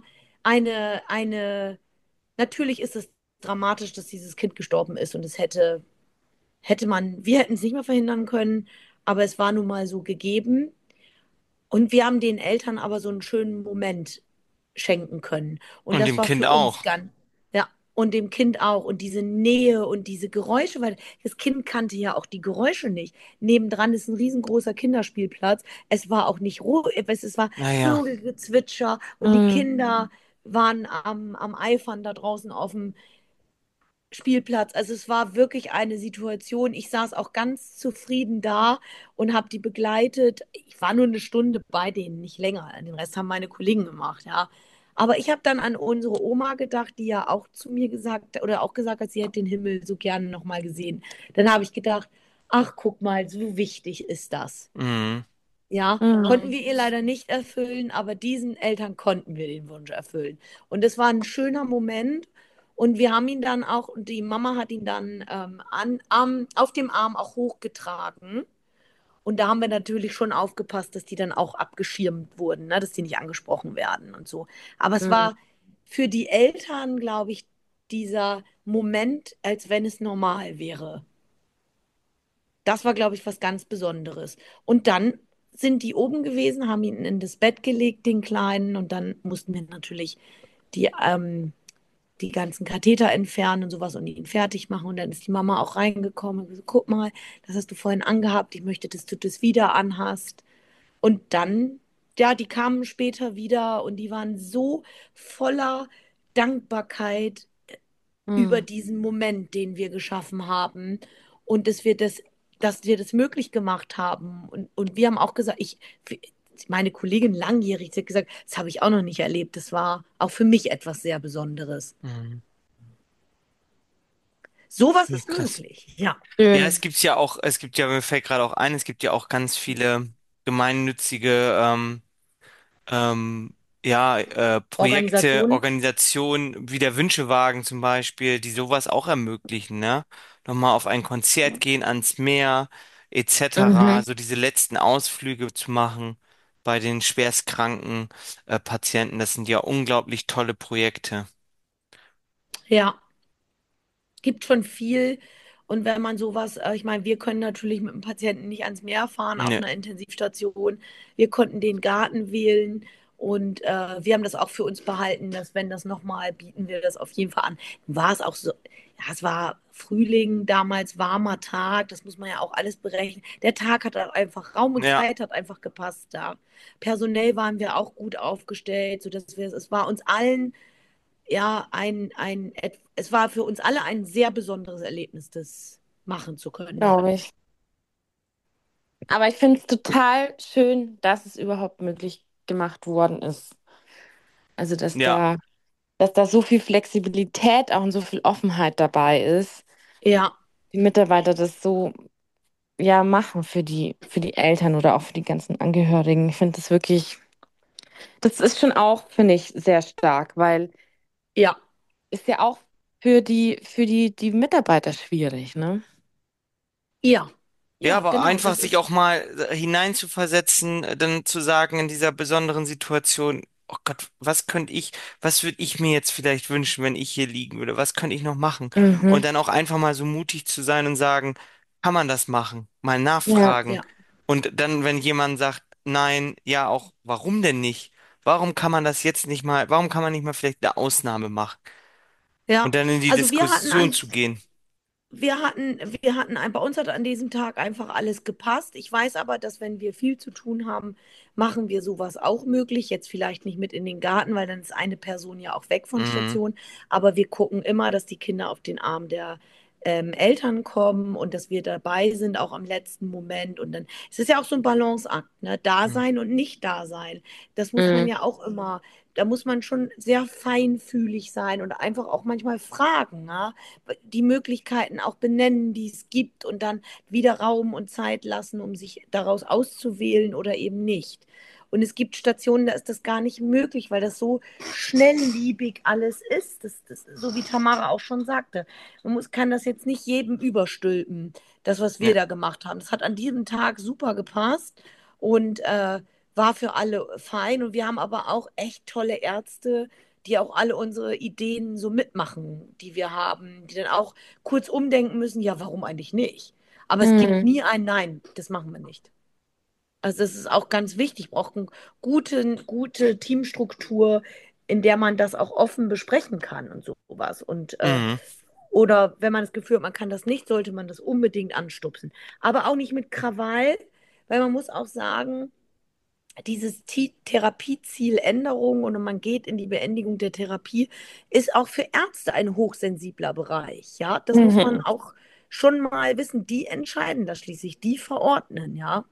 natürlich ist es dramatisch, dass dieses Kind gestorben ist und wir hätten es nicht mehr verhindern können, aber es war nun mal so gegeben. Und wir haben den Eltern aber so einen schönen Moment schenken können. Und Und das dem war Kind für uns auch. ganz, ja, und dem Kind auch. Und diese Nähe und diese Geräusche, weil das Kind kannte ja auch die Geräusche nicht. Nebendran ist ein riesengroßer Kinderspielplatz. Es war auch nicht ruhig, es war Naja. Vogelgezwitscher und die Mhm. Kinder waren am Eifern da draußen auf dem Spielplatz. Also es war wirklich eine Situation. Ich saß auch ganz zufrieden da und habe die begleitet. Ich war nur eine Stunde bei denen, nicht länger. Den Rest haben meine Kollegen gemacht, ja. Aber ich habe dann an unsere Oma gedacht, die ja auch zu mir gesagt oder auch gesagt hat, sie hätte den Himmel so gerne noch mal gesehen. Dann habe ich gedacht, ach, guck mal, so wichtig ist das. Mhm. Ja, konnten Mhm. wir ihr leider nicht erfüllen, aber diesen Eltern konnten wir den Wunsch erfüllen. Und das war ein schöner Moment. Und wir haben ihn dann auch, und die Mama hat ihn dann auf dem Arm auch hochgetragen. Und da haben wir natürlich schon aufgepasst, dass die dann auch abgeschirmt wurden, ne? Dass die nicht angesprochen werden und so. Aber es Mhm. war für die Eltern, glaube ich, dieser Moment, als wenn es normal wäre. Das war, glaube ich, was ganz Besonderes. Und dann sind die oben gewesen, haben ihn in das Bett gelegt, den Kleinen, und dann mussten wir natürlich die ganzen Katheter entfernen und sowas und ihn fertig machen. Und dann ist die Mama auch reingekommen und gesagt, guck mal, das hast du vorhin angehabt, ich möchte, dass du das wieder anhast. Und dann, ja, die kamen später wieder und die waren so voller Dankbarkeit über Mhm. diesen Moment, den wir geschaffen haben und dass wir das möglich gemacht haben. Und wir haben auch gesagt, meine Kollegin langjährig, sie hat gesagt, das habe ich auch noch nicht erlebt. Das war auch für mich etwas sehr Besonderes. Mhm. Sowas Ja, ist krass. möglich, ja. Ja, Schön. es gibt ja, mir fällt gerade auch ein, es gibt ja auch ganz viele gemeinnützige ähm, ja, Projekte, Organisation, Organisationen wie der Wünschewagen zum Beispiel, die sowas auch ermöglichen, ne? Nochmal auf ein Konzert gehen, ans Meer, etc. Mhm. So diese letzten Ausflüge zu machen bei den schwerstkranken Patienten, das sind ja unglaublich tolle Projekte. ja. Gibt schon viel. Und wenn man sowas, ich meine, wir können natürlich mit dem Patienten nicht ans Meer fahren auf Ne, einer Intensivstation. Wir konnten den Garten wählen und wir haben das auch für uns behalten, dass wenn das nochmal, bieten wir das auf jeden Fall an. War es auch so, ja, es war Frühling, damals warmer Tag, das muss man ja auch alles berechnen. Der Tag hat auch einfach, Raum und ja, Zeit hat einfach gepasst da. Personell waren wir auch gut aufgestellt, sodass es war uns allen ja, es war für uns alle ein sehr besonderes Erlebnis, das machen zu können. Glaube ich. Aber ich finde es total schön, dass es überhaupt möglich gemacht worden ist. Also, Ja, dass da so viel Flexibilität auch und so viel Offenheit dabei ist, Ja, die Mitarbeiter das so ja machen für die Eltern oder auch für die ganzen Angehörigen. Ich finde das wirklich, das ist schon auch, finde ich, sehr stark, weil ja, ist ja auch die Mitarbeiter schwierig, ne? ja, ja, ja, aber genau. einfach Das sich auch ist, mal hineinzuversetzen, dann zu sagen in dieser besonderen Situation, oh Gott, was würde ich mir jetzt vielleicht wünschen, wenn ich hier liegen würde? Was könnte ich noch machen? Und Mhm. dann auch einfach mal so mutig zu sein und sagen, kann man das machen? Mal Ja. nachfragen. ja, Und dann, wenn jemand sagt, nein, ja auch, warum denn nicht? Warum kann man das jetzt nicht mal, warum kann man nicht mal vielleicht eine Ausnahme machen? Und ja. dann in die Also wir hatten Diskussion an, zu gehen. bei uns hat an diesem Tag einfach alles gepasst. Ich weiß aber, dass wenn wir viel zu tun haben, machen wir sowas auch möglich. Jetzt vielleicht nicht mit in den Garten, weil dann ist eine Person ja auch weg von Mhm. Station. Aber wir gucken immer, dass die Kinder auf den Arm der Eltern kommen und dass wir dabei sind, auch am letzten Moment. Und dann, es ist ja auch so ein Balanceakt, ne? Da Mhm. sein und nicht da sein. Das muss man Mhm. ja auch immer, da muss man schon sehr feinfühlig sein und einfach auch manchmal fragen, ne? Die Möglichkeiten auch benennen, die es gibt und dann wieder Raum und Zeit lassen, um sich daraus auszuwählen oder eben nicht. Und es gibt Stationen, da ist das gar nicht möglich, weil das so schnellliebig alles ist. So wie Tamara auch schon sagte. Kann das jetzt nicht jedem überstülpen, das, was wir Ja. da gemacht haben. Das hat an diesem Tag super gepasst und war für alle fein. Und wir haben aber auch echt tolle Ärzte, die auch alle unsere Ideen so mitmachen, die wir haben, die dann auch kurz umdenken müssen, ja, warum eigentlich nicht? Aber es gibt Mhm. nie ein Nein, das machen wir nicht. Also das ist auch ganz wichtig, braucht eine gute Teamstruktur, in der man das auch offen besprechen kann und sowas. Und Mhm. oder wenn man das Gefühl hat, man kann das nicht, sollte man das unbedingt anstupsen. Aber auch nicht mit Krawall, weil man muss auch sagen, dieses Therapiezieländerung und man geht in die Beendigung der Therapie, ist auch für Ärzte ein hochsensibler Bereich. Ja, das muss man Mhm. auch schon mal wissen. Die entscheiden das schließlich, die verordnen, ja.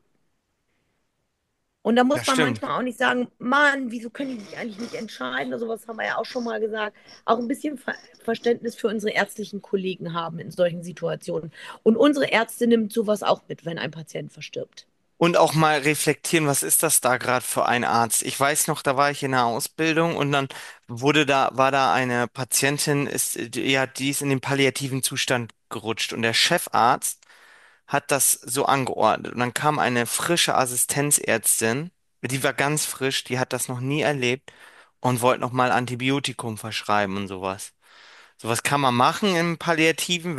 Und da muss Das man stimmt. manchmal auch nicht sagen, Mann, wieso können die sich eigentlich nicht entscheiden? Oder sowas haben wir ja auch schon mal gesagt. Auch ein bisschen Verständnis für unsere ärztlichen Kollegen haben in solchen Situationen. Und unsere Ärzte nimmt sowas auch mit, wenn ein Patient verstirbt. Und auch mal reflektieren, was ist das da gerade für ein Arzt? Ich weiß noch, da war ich in der Ausbildung und dann war da eine Patientin, ja, die ist in den palliativen Zustand gerutscht und der Chefarzt hat das so angeordnet. Und dann kam eine frische Assistenzärztin, die war ganz frisch, die hat das noch nie erlebt und wollte noch mal Antibiotikum verschreiben und sowas. Sowas kann man machen im Palliativen,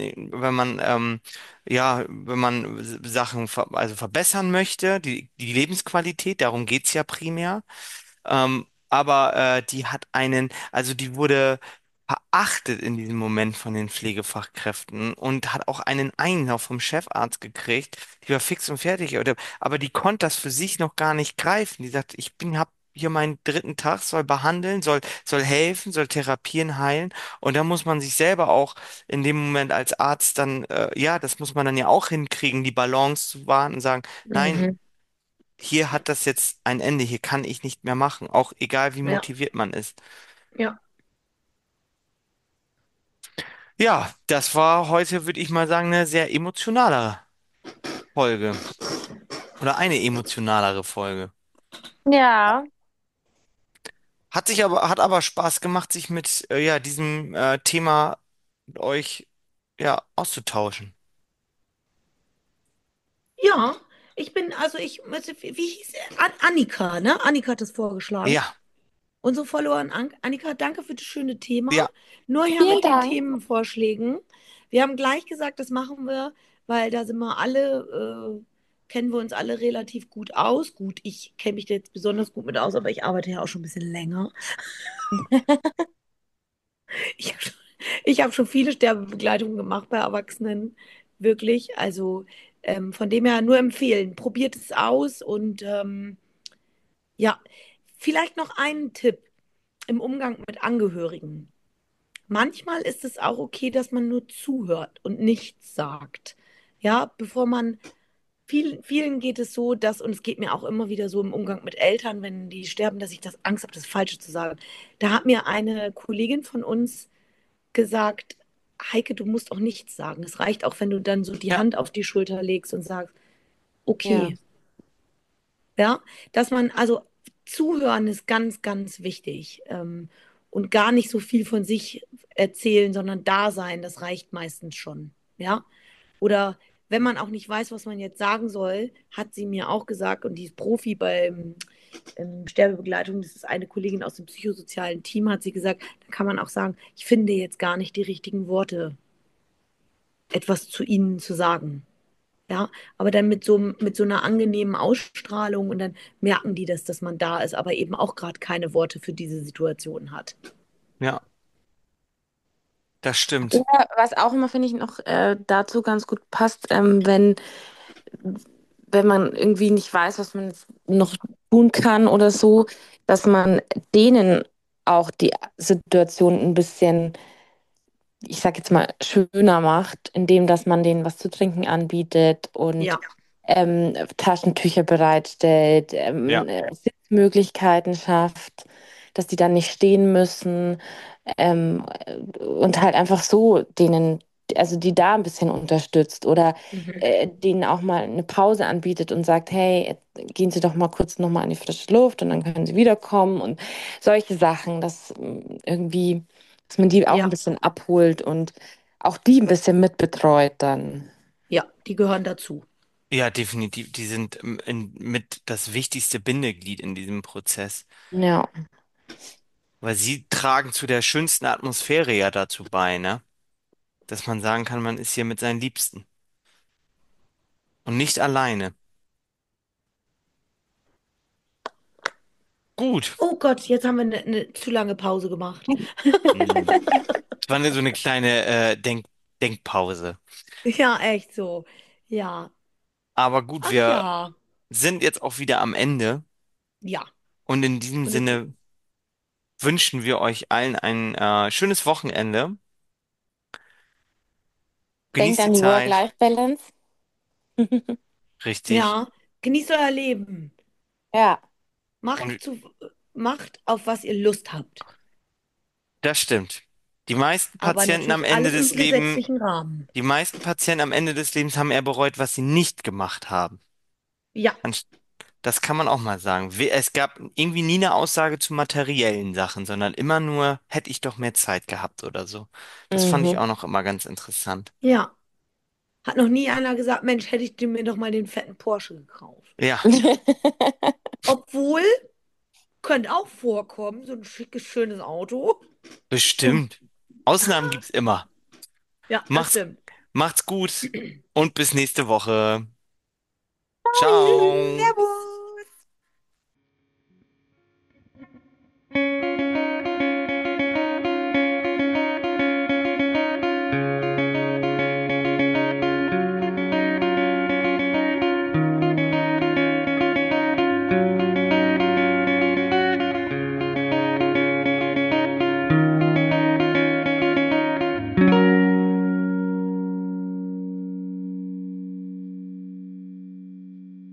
wenn man Sachen also verbessern möchte, die Lebensqualität, darum geht's ja primär. Aber die hat also die wurde verachtet in diesem Moment von den Pflegefachkräften und hat auch einen Einlauf vom Chefarzt gekriegt. Die war fix und fertig, aber die konnte das für sich noch gar nicht greifen. Die sagt, hab hier meinen dritten Tag, soll behandeln, soll helfen, soll therapieren, heilen. Und da muss man sich selber auch in dem Moment als Arzt dann, ja, das muss man dann ja auch hinkriegen, die Balance zu wahren und sagen, nein, Mhm. hier hat das jetzt ein Ende, hier kann ich nicht mehr machen, auch egal wie Ja, motiviert man ist. ja. Ja, das war heute, würde ich mal sagen, eine sehr emotionale Folge oder eine emotionalere Folge. Ja, Hat aber Spaß gemacht, sich mit ja, diesem Thema mit euch ja, auszutauschen. Ja, wie hieß sie? Annika, ne? Annika hat es vorgeschlagen. Ja, Unsere Followerin Annika, danke für das schöne Thema. ja, Nur her vielen mit den Dank. Themenvorschlägen. Wir haben gleich gesagt, das machen wir, weil da sind wir alle, kennen wir uns alle relativ gut aus. Gut, ich kenne mich da jetzt besonders gut mit aus, aber ich arbeite ja auch schon ein bisschen länger. Ich habe schon, ich hab schon viele Sterbebegleitungen gemacht bei Erwachsenen, wirklich. Also von dem her nur empfehlen. Probiert es aus und ja, vielleicht noch einen Tipp im Umgang mit Angehörigen. Manchmal ist es auch okay, dass man nur zuhört und nichts sagt. Ja, bevor man vielen geht es so, dass, und es geht mir auch immer wieder so im Umgang mit Eltern, wenn die sterben, dass ich das Angst habe, das Falsche zu sagen. Da hat mir eine Kollegin von uns gesagt, Heike, du musst auch nichts sagen. Es reicht auch, wenn du dann so die Ja, Hand auf die Schulter legst und sagst, Ja. okay, ja, dass man, also zuhören ist ganz, ganz wichtig. Und gar nicht so viel von sich erzählen, sondern da sein, das reicht meistens schon. Ja. Oder wenn man auch nicht weiß, was man jetzt sagen soll, hat sie mir auch gesagt, und die ist Profi bei Sterbebegleitung, das ist eine Kollegin aus dem psychosozialen Team, hat sie gesagt, da kann man auch sagen, ich finde jetzt gar nicht die richtigen Worte, etwas zu ihnen zu sagen. Ja, aber dann mit so einer angenehmen Ausstrahlung und dann merken die das, dass man da ist, aber eben auch gerade keine Worte für diese Situation hat. ja, das stimmt. Oder was auch immer, finde ich, noch dazu ganz gut passt, wenn man irgendwie nicht weiß, was man jetzt noch tun kann oder so, dass man denen auch die Situation ein bisschen, ich sag jetzt mal, schöner macht, indem dass man denen was zu trinken anbietet und Ja, Taschentücher bereitstellt, Ja, Sitzmöglichkeiten schafft, dass die dann nicht stehen müssen, und halt einfach so denen, also die da ein bisschen unterstützt oder mhm. denen auch mal eine Pause anbietet und sagt, hey, gehen Sie doch mal kurz noch mal an die frische Luft und dann können Sie wiederkommen und solche Sachen, dass irgendwie, dass man die auch ein Ja, bisschen abholt und auch die ein bisschen mitbetreut dann. ja, die gehören dazu. ja, definitiv. Die sind mit das wichtigste Bindeglied in diesem Prozess, Ja. weil sie tragen zu der schönsten Atmosphäre ja dazu bei, ne? Dass man sagen kann, man ist hier mit seinen Liebsten und nicht alleine. Gut. Oh Gott, jetzt haben wir eine zu lange Pause gemacht. Hm. Es war so eine kleine Denkpause. Ja, echt so. Ja. Aber gut, Ach wir ja. sind jetzt auch wieder am Ende Ja. und in diesem Und es, Sinne wünschen wir euch allen ein schönes Wochenende. Denkt Genießt die an die Zeit. Work-Life-Balance. Richtig. ja, genießt euer Leben. Ja. Macht Und zu, macht auf was ihr Lust habt. das stimmt. Die meisten Aber Patienten am natürlich Ende alles des im Lebens, gesetzlichen Rahmen. die meisten Patienten am Ende des Lebens haben eher bereut, was sie nicht gemacht haben. Ja. Anst- Das kann man auch mal sagen. Es gab irgendwie nie eine Aussage zu materiellen Sachen, sondern immer nur, hätte ich doch mehr Zeit gehabt oder so. Das fand ich Mhm. auch noch immer ganz interessant. Ja. Hat noch nie einer gesagt, Mensch, hätte ich mir doch mal den fetten Porsche gekauft. Ja, Obwohl, könnte auch vorkommen, so ein schickes, schönes Auto. bestimmt. Ausnahmen gibt's immer. Ja, das Macht's, stimmt. macht's gut und bis nächste Woche. Tschüss. Ciao.